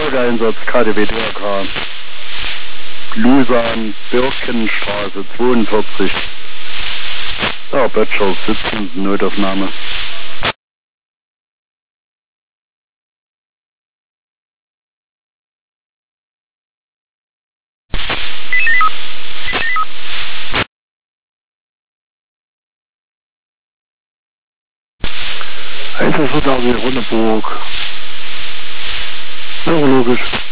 Folgeeinsatz KDW DRK. Lusan, Birkenstraße 42. Ja, Böttcher sitzen, Notaufnahme. Einsatzvertrag in Rundeburg. Neurologisch.